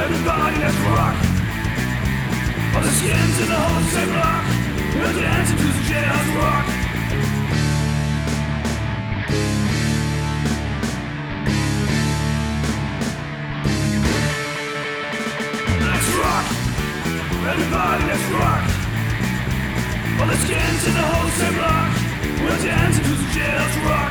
Everybody, let's rock. All the skins in the whole same rock. We're dancing to the jailhouse rock. Let's rock. Everybody, let's rock. All the skins in the whole same rock. We're dancing to the jailhouse rock.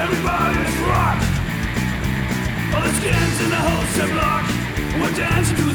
Everybody, let's rock. All the skins in the whole same block. We're dancing to